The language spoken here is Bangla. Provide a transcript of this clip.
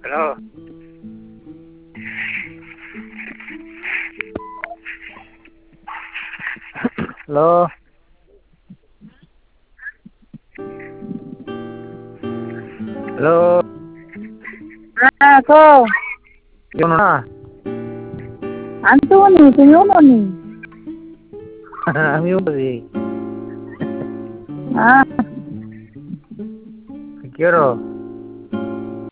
হ্যালো। হ্যালো। হ্যালো। হ্যাঁ কও। কেমন না? আমি তো বলি তুমিও বলি। আমিও বলি। হ্যাঁ কি করো?